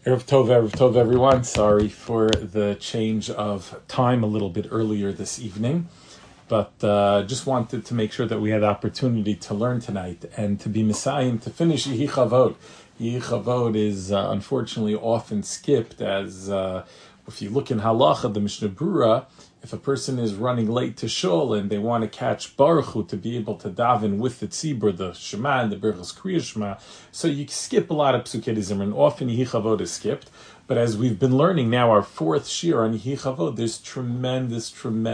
Erev Tov, everyone. Sorry for the change of time a little bit earlier this evening, but just wanted to make sure that we had the opportunity to learn tonight and to be Messiah to finish Yehi Chavod. Yehi Chavod is unfortunately often skipped as, if you look in Halacha, the Mishnah Brura, if a person is running late to shul and they want to catch Baruch Hu to be able to daven with the tzibur, the Shema and the Birchas Kriya Shema, so you skip a lot of Psukei Zimra. Often Yehi Chavod is skipped, but as we've been learning now, our fourth shir on Yehi Chavod, there's tremendous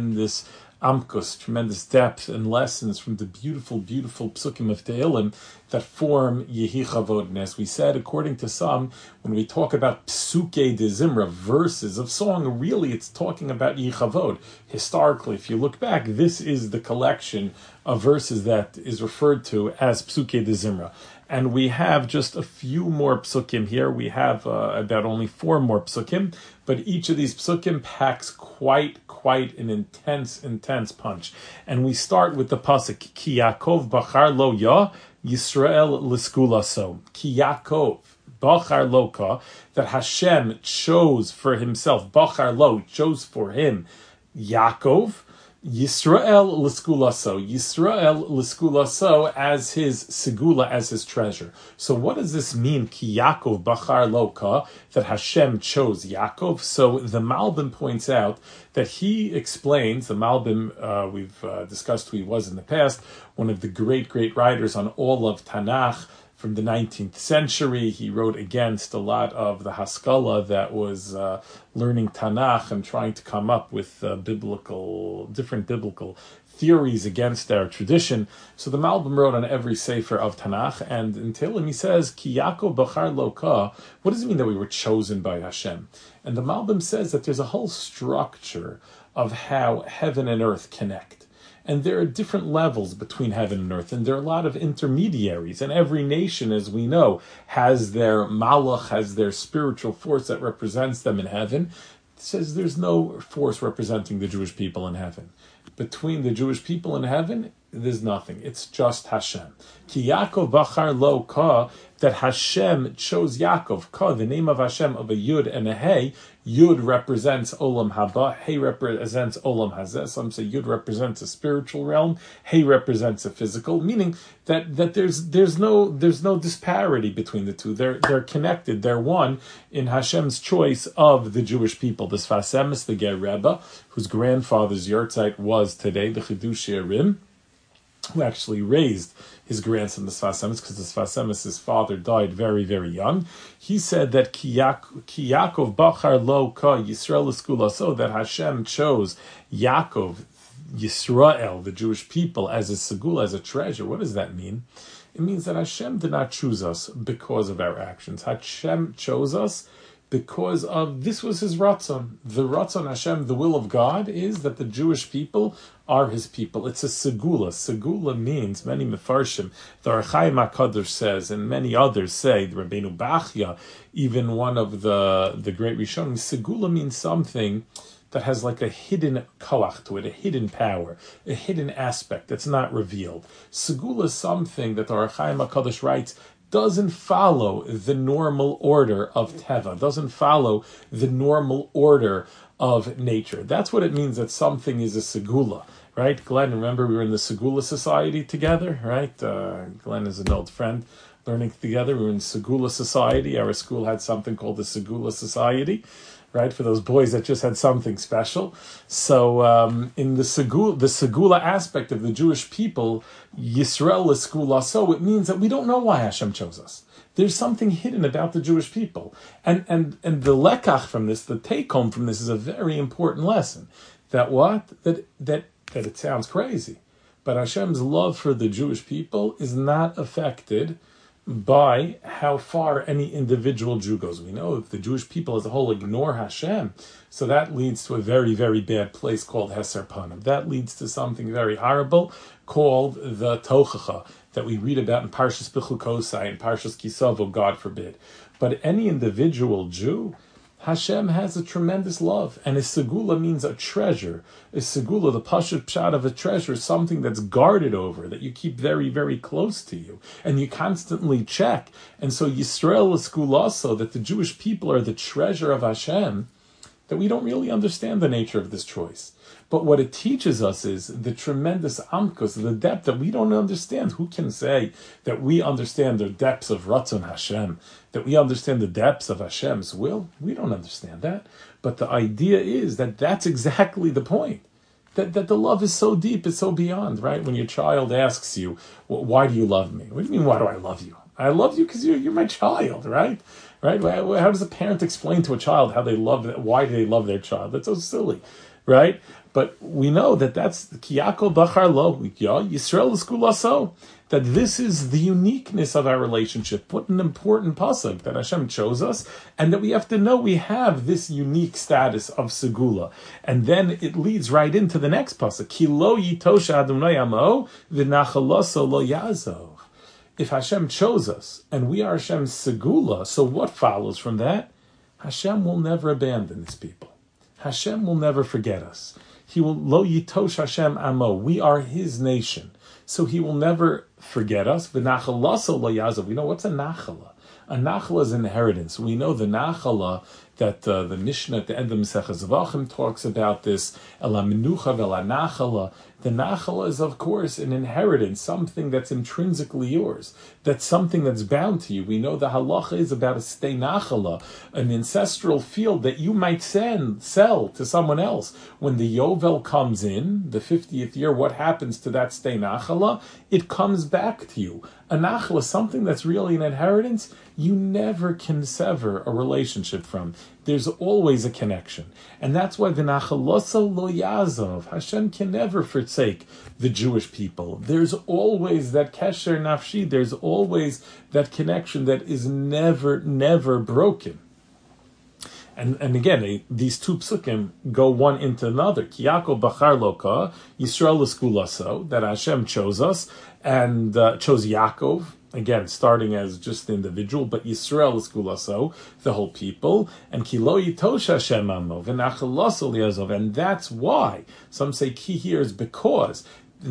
amkus, tremendous depth and lessons from the beautiful psukim of Tehillim that form Yehi Chavod. And as we said, according to some, when we talk about Psukei de Zimra, verses of song, really it's talking about Yehi Chavod. Historically, if you look back, this is the collection of verses that is referred to as Psukei de Zimra. And we have just a few more psukim here. We have about only 4 more psukim, but each of these psukim packs quite an intense punch. And we start with the pasuk, Ki Yaakov bachar lo ya, Yisrael l'skula so. Ki Yaakov bachar lo ka, that Hashem chose for himself, bachar lo, chose for him, Yaakov, Yisrael l'skulaso, Yisrael l'skulaso as his segula, as his treasure. So what does this mean? Ki Yaakov bachar loka, that Hashem chose Yaakov. So the Malbim points out that he explains, the Malbim we've discussed who he was in the past, one of the great writers on all of Tanakh, from the 19th century. He wrote against a lot of the Haskalah that was learning Tanakh and trying to come up with different biblical theories against our tradition. So the Malbim wrote on every sefer of Tanakh, and in Tehillim he says, Ki Yaakov bachar loka. What does it mean that we were chosen by Hashem? And the Malbim says that there's a whole structure of how heaven and earth connect. And there are different levels between heaven and earth, and there are a lot of intermediaries. And every nation, as we know, has their malach, has their spiritual force that represents them in heaven. It says there's no force representing the Jewish people in heaven. Between the Jewish people in heaven, there's nothing. It's just Hashem. Ki Yaakov bachar lo ka, that Hashem chose Yaakov. Ka, the name of Hashem, of a Yud and a Hey. Yud represents Olam Haba. Hey represents Olam Hazeh. Some say Yud represents a spiritual realm. Hey represents a physical. Meaning that there's no disparity between the two. They're connected. They're one in Hashem's choice of the Jewish people. The Sfas Emes, the Ger Rebbe, whose grandfather's yahrzeit was today, the Chidushei HaRim, who actually raised his grandson, the Sfas Emes, because the Sfas Emes, his father, died very young. He said that Ki Yaakov bachar lo ka Yisrael l'skula, so that Hashem chose Yaakov, Yisrael, the Jewish people, as a segula, as a treasure. What does that mean? It means that Hashem did not choose us because of our actions. Hashem chose us because of, this was his ratzon. The ratzon Hashem, the will of God, is that the Jewish people are his people. It's a segula. Segula means, many mefarshim, the Ohr HaChaim HaKadosh says, and many others say, the Rabbeinu Bachya, even one of the great Rishonim, segula means something that has like a hidden koach to it, a hidden power, a hidden aspect that's not revealed. Segula is something that the Ohr HaChaim HaKadosh writes doesn't follow the normal order of Teva, doesn't follow the normal order of nature. That's what it means that something is a segula, right? Glenn, remember we were in the Segula Society together, right? Glenn is an old friend, learning together. We were in Segula Society. Our school had something called the Segula Society, right, for those boys that just had something special. So in the segula aspect of the Jewish people, Yisrael l'skula, so it means that we don't know why Hashem chose us. There's something hidden about the Jewish people. And the lekach from this, the take-home from this, is a very important lesson. That what? That it sounds crazy, but Hashem's love for the Jewish people is not affected by how far any individual Jew goes. We know if the Jewish people as a whole ignore Hashem, so that leads to a very bad place called Heser Panim. That leads to something very horrible called the Tochacha that we read about in Parshas Bechukosai and Parshas Kisavo, God forbid. But any individual Jew, Hashem has a tremendous love, and a segula means a treasure. A segula, the pashut pshat of a treasure, is something that's guarded over, that you keep very, very close to you, and you constantly check. And so Yisrael is segula, so that the Jewish people are the treasure of Hashem, that we don't really understand the nature of this choice. But what it teaches us is the tremendous amkus, the depth that we don't understand. Who can say that we understand the depths of Ratzon Hashem, that we understand the depths of Hashem's will? We don't understand that. But the idea is that that's exactly the point. That the love is so deep, it's so beyond, right? When your child asks you, well, why do you love me? What do you mean, why do I love you? I love you because you're my child, right? Right? How does a parent explain to a child how they love, why do they love their child? That's so silly, right? But we know that that's Kiyako Bachar Lo, Yisrael Skulaso, that this is the uniqueness of our relationship. What an important pasuk that Hashem chose us, and that we have to know we have this unique status of Segula. And then it leads right into the next pasuk, Ki lo yitosha Adonai amo v'nachaloso lo yazov. If Hashem chose us, and we are Hashem's Segula, so what follows from that? Hashem will never abandon his people. Hashem will never forget us. He will, lo yitosh Hashem amo, we are his nation. So he will never forget us. V'nachalaso lo yazov. We know what's a nachala. A nachala is inheritance. We know the nachala that the Mishnah at the end of Maseches Zvachim talks about this. Ela menucha v'ela nachala. The nachala is, of course, an inheritance, something that's intrinsically yours. That's something that's bound to you. We know the halacha is about a stei nachala, an ancestral field that you might sell to someone else. When the Yovel comes in, the 50th year, what happens to that stei nachala? It comes back to you. A nachala, something that's really an inheritance, you never can sever a relationship from. There's always a connection. And that's why the nachaloso lo yazov, Hashem can never forsake the Jewish people. There's always that kesher nafshi, there's always that connection that is never, never broken. And again, these two psukim go one into another. Kiyako bachar loka, Yisrael eskulaso, that Hashem chose us, and chose Yaakov, again, starting as just the individual, but Yisrael eskulaso, the whole people, and kilo yitosh Hashem amo, v'nachalaso liazov, and that's why. Some say ki here is because,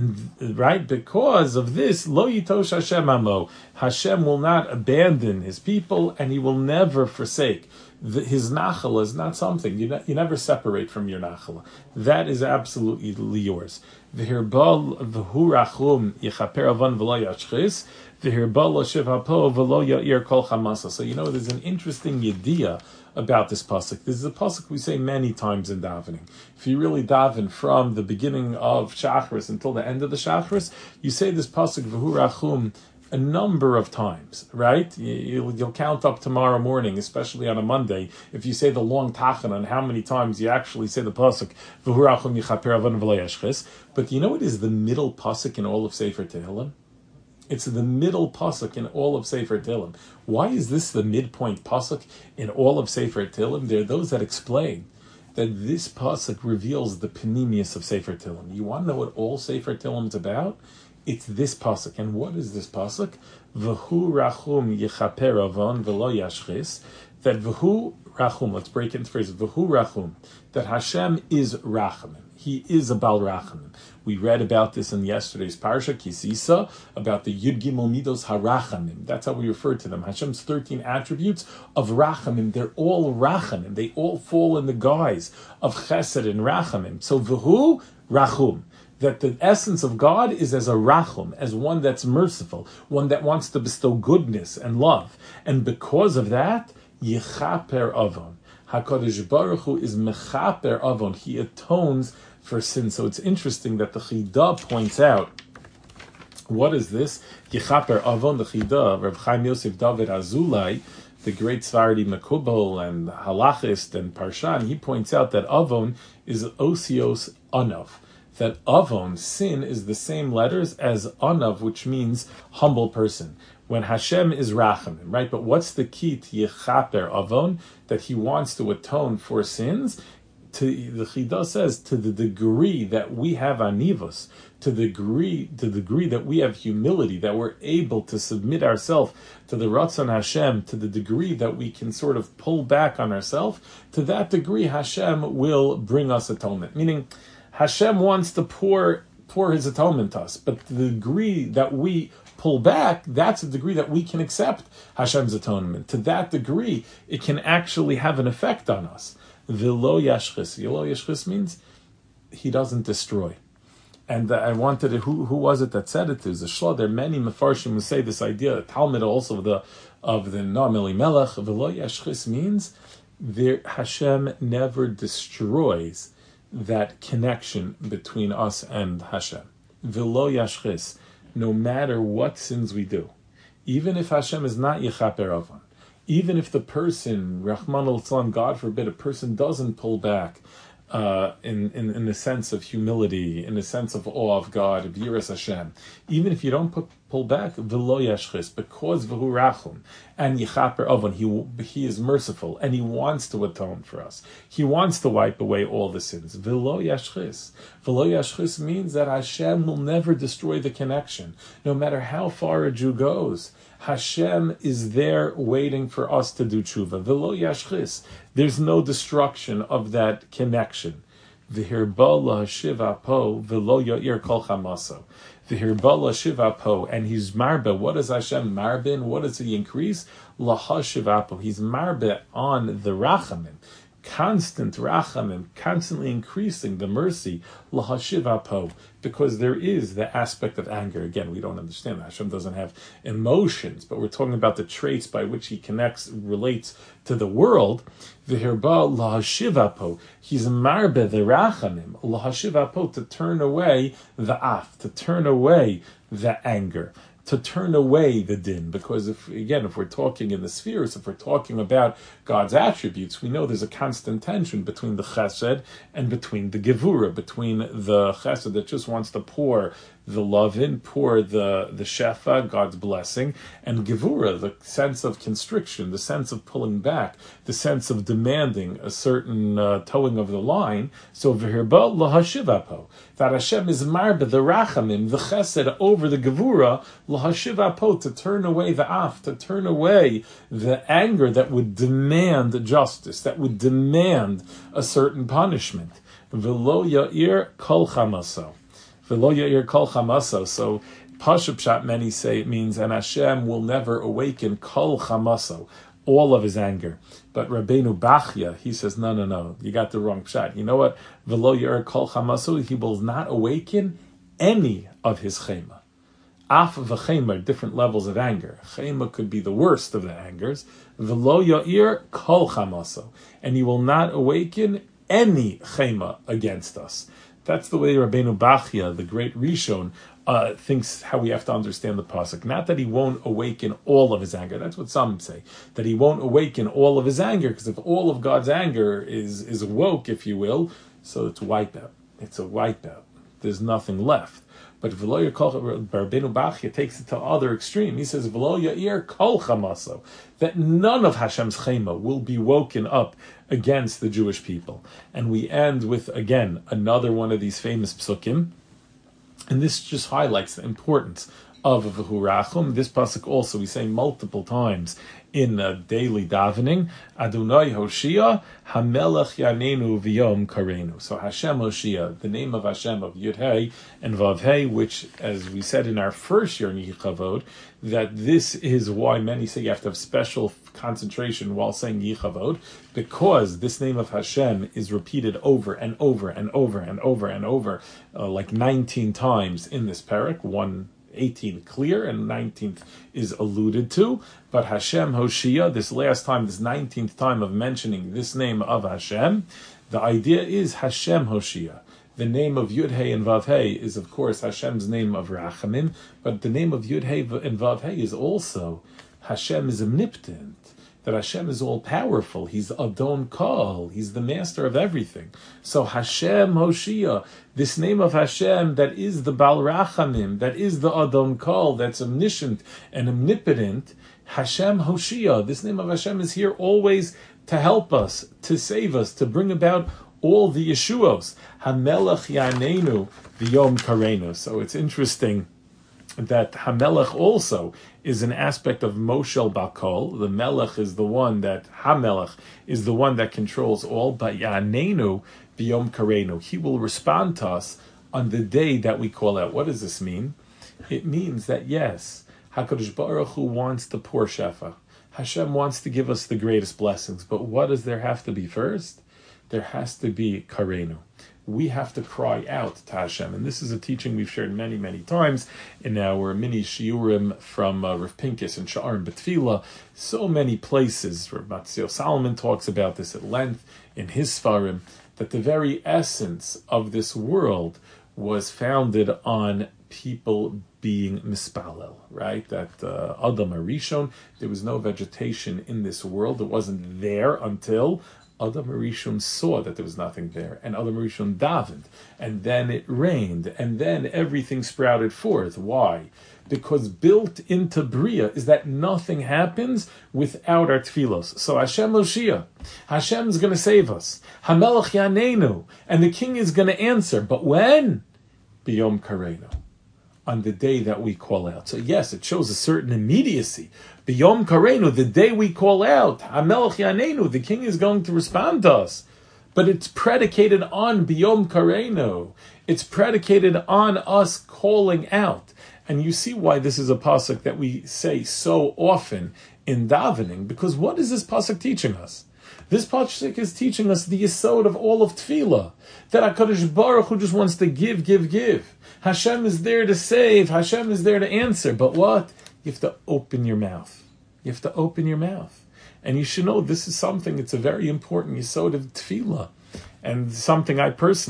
right? Because of this, lo yitosh Hashem amo, Hashem will not abandon his people, and he will never forsake. His nachala is not something you never separate from your nachala. That is absolutely yours. V'hirbal v'hurachum yichaper avon v'lo yashchis v'hirbal lo shiv hapo v'lo ya'ir kol chamasa. So there's an interesting idea about this pasuk. This is a pasuk we say many times in davening. If you really daven from the beginning of Shachris until the end of the Shachris, you say this pasuk v'hurachum a number of times, right? You'll count up tomorrow morning, especially on a Monday, if you say the long tachan on how many times you actually say the pasuk v'hurachum yichaper avon v'lo yashchis. But you know what is the middle pasuk in all of Sefer Tehillim? It's the middle pasuk in all of Sefer Tehillim. Why is this the midpoint pasuk in all of Sefer Tehillim? There are those that explain that this pasuk reveals the panemius of Sefer Tehillim. You want to know what all Sefer Tehillim is about? It's this pasuk. And what is this pasuk? V'hu rachum yichaper avon v'lo yashchis. That v'hu rachum, let's break it into phrases. V'hu rachum, that Hashem is rachamim. He is a bal rachamim. We read about this in yesterday's parsha, Kisisa, about the Yud Gimel Midos HaRachamim. That's how we refer to them. Hashem's 13 attributes of rachamim. They're all rachamim. They all fall in the guise of chesed and rachamim. So v'hu rachum, that the essence of God is as a rachum, as one that's merciful, one that wants to bestow goodness and love. And because of that, yichaper avon. HaKadosh Baruch Hu is mechaper avon. He atones for sin. So it's interesting that the Chidah points out, what is this? Yichaper avon, the Chidah, Reb Chaim Yosef David Azulai, the great Svardi Mekubal and Halachist and Parshan, he points out that avon is osios anav. That avon, sin, is the same letters as anav, which means humble person. When Hashem is rachamim, right? But what's the key to yichaper avon? That he wants to atone for sins. The Chidah says, to the degree that we have anivos, to the degree that we have humility, that we're able to submit ourselves to the Ratzon Hashem, to the degree that we can sort of pull back on ourselves, to that degree Hashem will bring us atonement. Meaning, Hashem wants to pour His atonement to us, but the degree that we pull back, that's a degree that we can accept Hashem's atonement. To that degree, it can actually have an effect on us. V'lo yashchis. V'lo yashchis means He doesn't destroy. And I wanted to, who was it that said it? There's a shlah. There are many mefarshim who say this idea. Talmud also of the Noam Elimelech. V'lo yashchis means Hashem never destroys that connection between us and Hashem. V'lo yashchis. No matter what sins we do, even if Hashem is not Yechaper Avan, even if the person, Rahman al-Islam, God forbid, a person doesn't pull back in the sense of humility, in the sense of awe of God, of Yiras Hashem, even if you don't pull back, v'lo yashchis, because v'hu rachum, and Yechaper Avan, he is merciful, and He wants to atone for us. He wants to wipe away all the sins. V'lo yashchis. V'lo yashchis means that Hashem will never destroy the connection, no matter how far a Jew goes. Hashem is there waiting for us to do tshuva. V'lo yashchis. There's no destruction of that connection. V'hirba lahashiva po v'lo ya'ir kol chamaso. V'hirba lahashiva po. And He's marbe. What is Hashem marbe in? What does He increase? Lahashiva po. He's marbe on the rachamim. Constant rachamim, constantly increasing the mercy, lahashiva po, because there is the aspect of anger. Again, we don't understand that. Hashem doesn't have emotions, but we're talking about the traits by which He relates to the world. V'hirba lahashiva po. He's marbe the rachamim, lahashiva po, to turn away the af, to turn away the anger, to turn away the din. Because if we're talking in the spheres, if we're talking about God's attributes, we know there's a constant tension between the chesed and between the gevura, between the chesed that just wants to pour the love in, pour the shefa, God's blessing, and gevura, the sense of constriction, the sense of pulling back, the sense of demanding a certain towing of the line. So v'hirba lahashivapo, that Hashem is marbe the rachamim, the chesed over the gevura, lahashivapo, to turn away the af, to turn away the anger that would demand justice, that would demand a certain punishment. V'lo ya'ir kol chamaso. V'lo ya'ir kol chamaso. So Pashup Pshat, many say it means, and Hashem will never awaken kol chamaso, all of His anger. But Rabbeinu Bachya, he says, no, you got the wrong pshat. You know what? V'lo ya'ir kol chamaso, He will not awaken any of His chema. Af v'chema, different levels of anger. Chema could be the worst of the angers. V'lo ya'ir kol chamaso, and He will not awaken any chema against us. That's the way Rabbeinu Bachya, the great Rishon, thinks how we have to understand the pasuk. Not that He won't awaken all of His anger. That's what some say. That He won't awaken all of His anger, because if all of God's anger is awoke, if you will, so it's wipeout. It's a wipeout. There's nothing left. But V'lo Ya'ir, Rabbeinu Bachya takes it to the other extreme. He says, V'lo Ya'ir kol chamaso, that none of Hashem's chema will be woken up against the Jewish people. And we end with, again, another one of these famous psukim. And this just highlights the importance of V'hu Rachum. This pasuk also we say multiple times in daily davening. Adonai Hoshia, Hamelech Yanenu V'yom Karenu. So Hashem Hoshia, the name of Hashem of Yud-Hey and Vav-Hey, which, as we said in our first year in Yichavod, that this is why many say you have to have special concentration while saying Yichavod, because this name of Hashem is repeated over and over and over and over and over, like 19 times in this parak. 18 clear and 19th is alluded to, but Hashem Hoshia, this last time, this 19th time of mentioning this name of Hashem, the idea is Hashem Hoshia. The name of Yud-Hey and Vav-Hey is, of course, Hashem's name of Rachamim, but the name of Yud-Hey and Vav-Hey is also Hashem is omnipotent, that Hashem is all-powerful. He's Adon Kol. He's the master of everything. So Hashem Hoshia, this name of Hashem that is the Baal Rachamim, that is the Adon Kol, that's omniscient and omnipotent, Hashem Hoshia, this name of Hashem is here always to help us, to save us, to bring about all the Yeshuos. Hamelech Yanenu V'yom Karenu. So it's interesting that Hamelech also is an aspect of Moshel Bakol. The Melech is the one that, Hamelech is the one that controls all, but Yanenu V'yom Karenu. He will respond to us on the day that we call out. What does this mean? It means that yes, HaKadosh Baruch Hu wants to pour Shefa. Hashem wants to give us the greatest blessings, but what does there have to be first? There has to be Karenu. We have to cry out to Hashem. And this is a teaching we've shared many, many times in our mini shiurim from Rav Pincus and Sha'ar and Betfila. So many places. Rav Matzio Solomon talks about this at length in his Sfarim, that the very essence of this world was founded on people being mispalel, right? That Adam Arishon, there was no vegetation in this world. It wasn't there until Adam Arishon saw that there was nothing there, and Adam Arishon davened, and then it rained, and then everything sprouted forth. Why? Because built into Bria is that nothing happens without our tefillos. So Hashem Moshiach, Hashem is going to save us. Hamelech Yanenu, and the king is going to answer. But when? B'yom Karenu, on the day that we call out. So yes, it shows a certain immediacy. B'yom Karenu, the day we call out, Hamelech Yanenu, the king is going to respond to us. But it's predicated on B'yom Karenu. It's predicated on us calling out. And you see why this is a pasuk that we say so often in davening, because what is this pasuk teaching us? This pasuk is teaching us the yesod of all of tefillah, that HaKadosh Baruch Hu just wants to give. Hashem is there to save. Hashem is there to answer. But what? You have to open your mouth. You have to open your mouth. And you should know this is something, it's a very important yesod of tefillah. And something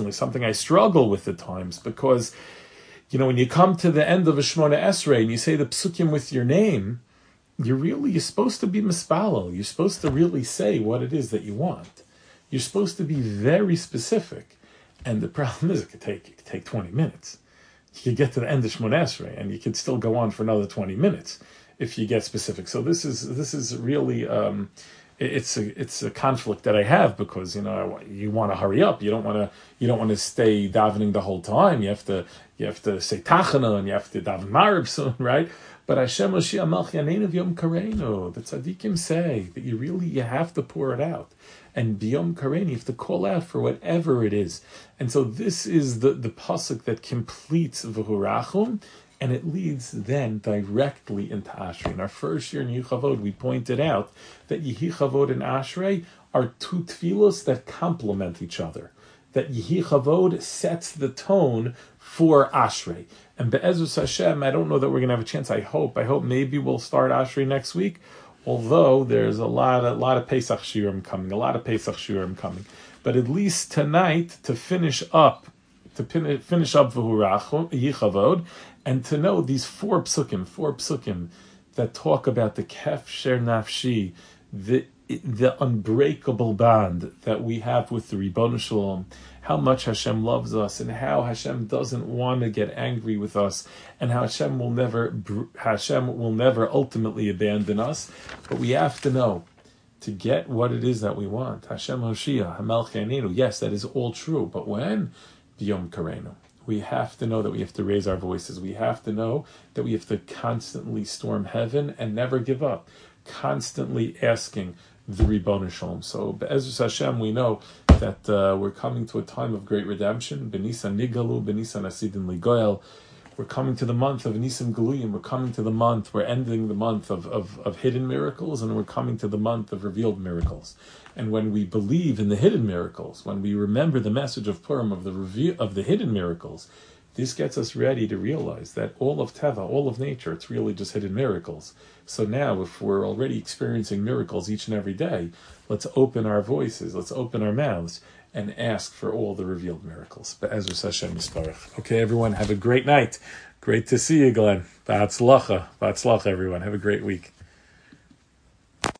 I struggle with at times, because, you know, when you come to the end of a Shemona Esrei and you say the psukim with your name, you're supposed to be mispalel. You're supposed to really say what it is that you want. You're supposed to be very specific. And the problem is it could take 20 minutes. You could get to the end of Shemona Esrei and you could still go on for another 20 minutes if you get specific. So this is really it's a conflict that I have, because you want to hurry up. You don't want to stay davening the whole time. You have to say tachana and you have to daven marib soon, right? But Hashem Moshiach Melech Yanenu V'yom Karenu, the tzaddikim say that you have to pour it out. And B'yom Karenu, you have to call out for whatever it is. And so this is the pasuk that completes V'hurachum, and it leads then directly into Ashrei. In our first year in Yichavod, we pointed out that Yichavod and Ashrei are two tefillos that complement each other. That Yichavod sets the tone for Ashrei. And Be'ezus Hashem, I don't know that we're going to have a chance. I hope maybe we'll start Ashrei next week. Although there's a lot of Pesach Shiurim coming. But at least tonight, to finish up V'hurachum, Yichavod, and to know these four psukim that talk about the kefsher nafshi, the unbreakable bond that we have with the Ribono Shalom, how much Hashem loves us, and how Hashem doesn't want to get angry with us, and how Hashem will never ultimately abandon us. But we have to know, to get what it is that we want, Hashem Moshiach, Hamelech Yanenu, yes, that is all true. But when? B'yom Karenu. We have to know that we have to raise our voices. We have to know that we have to constantly storm heaven and never give up. Constantly asking the Ribono Shalom. So, Be'ezus Hashem, we know that we're coming to a time of great redemption. B'Nisan Nigalu, B'Nisan Asidin Ligoel. We're coming to the month of Nisim Galuyim. We're ending the month of hidden miracles, and we're coming to the month of revealed miracles. And when we believe in the hidden miracles, when we remember the message of Purim of the hidden miracles, this gets us ready to realize that all of Teva, all of nature, it's really just hidden miracles. So now, if we're already experiencing miracles each and every day, let's open our voices, let's open our mouths, and ask for all the revealed miracles. Be'ezus Hashem Yisparach. Okay, everyone, have a great night. Great to see you, Glenn. Ba'atzlacha, everyone. Have a great week.